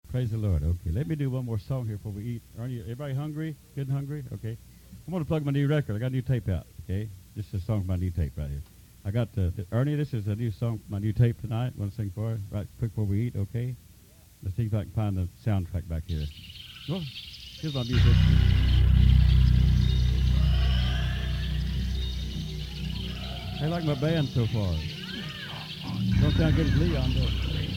Praise the Lord. Okay, let me do one more song here before we eat. Are you, everybody hungry? Good and hungry? Okay. I'm going to plug my new record. I got a new tape out, okay? This is a song from my new tape right here. I got, Ernie, this is a new song from my new tape tonight. Want to sing for it? Right quick before we eat, okay? Let's see if I can find the soundtrack back here. Well, here's my music. I like my band so far. Don't sound good as Leon, though.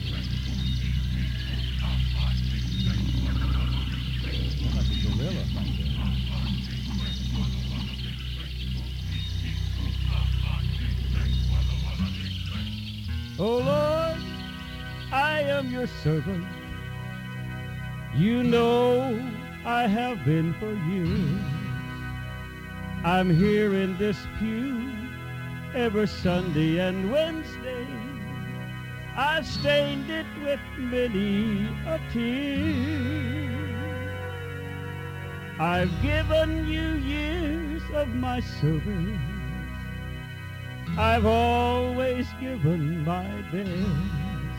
Sound like a gorilla. Oh Lord, I am your servant. You know I have been for years. I'm here in this pew every Sunday and Wednesday. I've stained it with many a tear. I've given you years of my service. I've always given my best.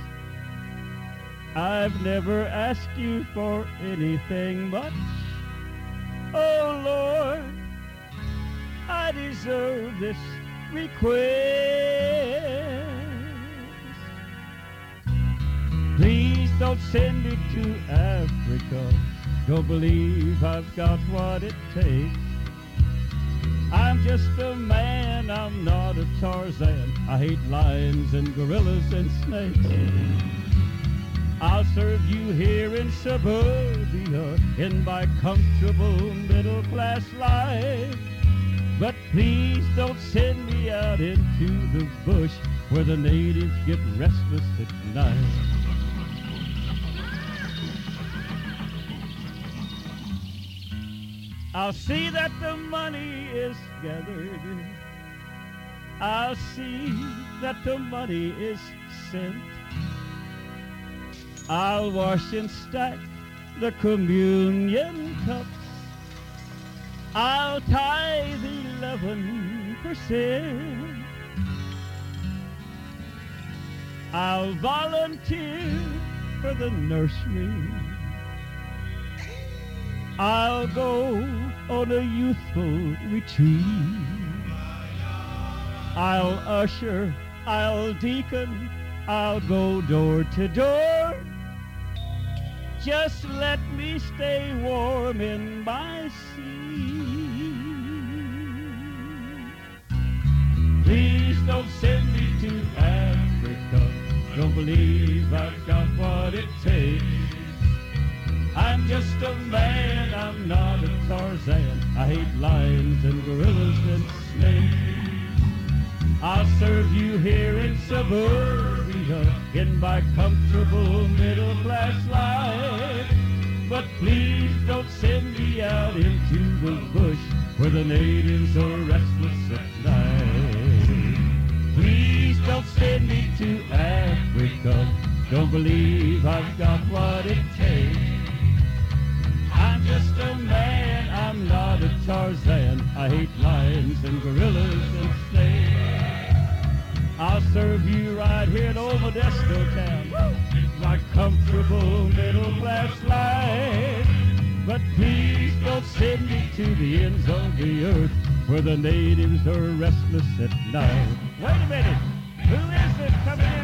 I've never asked you for anything much. Oh Lord, I deserve this request. Please don't send me to Africa. Don't believe I've got what it takes. I'm just a man, I'm not a Tarzan. I hate lions and gorillas and snakes. I'll serve you here in suburbia in my comfortable middle-class life. But please don't send me out into the bush where the natives get restless at night. I'll see that the money is gathered. I'll see that the money is sent. I'll wash and stack the communion cups. I'll tithe 11%. I'll volunteer for the nursery. I'll go on a youthful retreat. I'll usher, I'll deacon, I'll go door to door. Just let me stay warm in my seat. Please don't send me to Africa. Don't believe I've got what it takes. I'm just a man, I'm not a Tarzan. I hate lions and gorillas and snakes. I'll serve you here in suburbia in my comfortable middle-class life. But please don't send me out into the bush where the natives are restless at night. Please don't send me to Africa. Don't believe I've got what it takes. I'm just a man, I'm not a Tarzan. I hate lions and gorillas and snakes. I'll serve you right here in old Modesto town. My comfortable middle-class life. But please don't send me to the ends of the earth where the natives are restless at night. Wait a minute. Who is this coming in?